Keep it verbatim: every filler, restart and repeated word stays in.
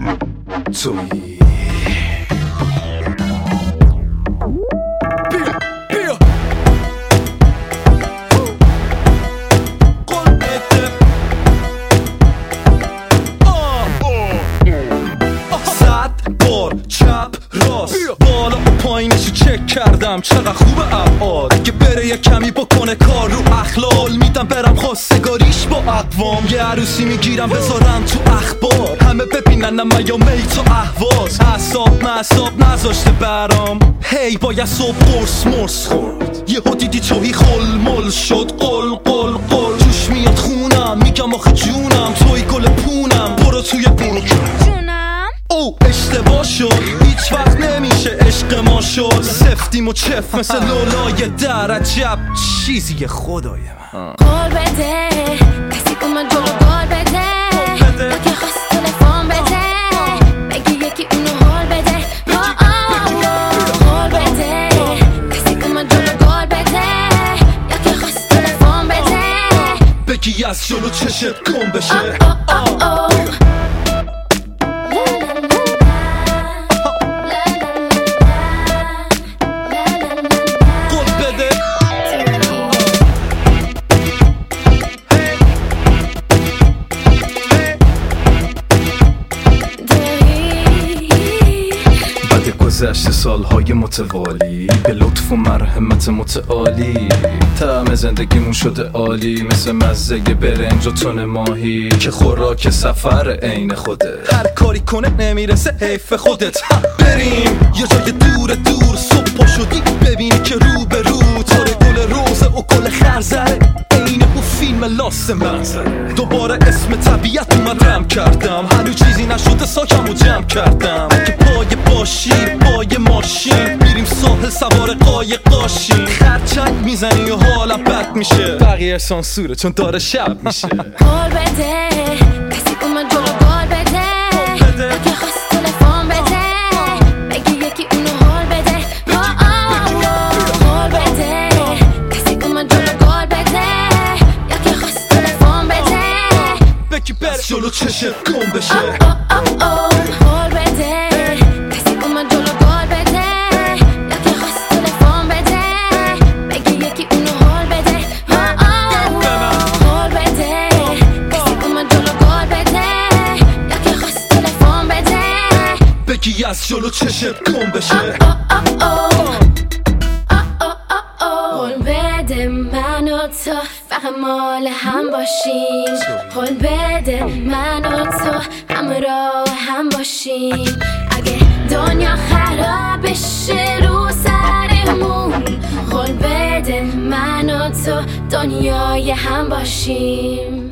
تویی بالا و پایینشو چک کردم چقدر خوبه ابعاد اگه بره یه کمی بکنه کار رو اخلال میدم برم خواستگاریش با اقوام یه عروسی میگیرم بذارم تو اخبار همه ببینن من یا میت و اهواز اعصاب معصاب نذاشته برام هی باید صبح قرص مرس خورد یهو دیدی توی خل مل شد قل قل قل توش میاد خونم میگم آخه جونم توی گل پونم برو توی برو جونم او اشتباه شد هیچ وقت نمیشه عشق ما شد سفتیم و چف مثل لولای در عجب چیزی خدای من قول بده کسی که من جلو قول بده با که خواست تلفن بده بگی یکی اونو حال بده قول بده کسی که من جلو قول بده یا که خواست تلفن بده بگی از جلو چشت گم بشه گذشته سالهای متوالی به لطف و مرحمت متعالی طعم زندگیمون شده عالی مثل مزه برنج و تن ماهی که خوراک سفر عین خوده هر کاری کنه نمیرسه حیف خودت بریم یه جای دور دور صبح پا شدی ببینی که رو به رو تاره گل روزه و گل خرزره عین اون فیلم لاس منظره دوباره اسم طبیعت اومدم کردم هنو چیزی نشده ساکم و جمع کردم اگه پای باشی پای ماشین میریم ساحل سوار قایق قاشیم خرچنگ میزنی و حالم بد میشه بقیه سانسوره چون داره شب میشه قول بده کسی که من جلو قول بده با که خواست تلفن بده بگی یکی اونو حال بده قول بده کسی که من جلو قول بده یا که خواست تلفن بده بگی بره جلو چشت گم بشه قول بده کسی که من جلو قول بده یا که خواست تلفن بده بگی یکی اونو حال بده قول بده کسی که من جلو قول بده یا که خواست تلفن بده بگی از جلو چشت گم بشه قول بده من و تو فقط مال هم باشیم قول بده من و تو همراه هم باشیم اگه دنیا خراب بشه رو سرمون قول بده من و تو دنیای هم باشیم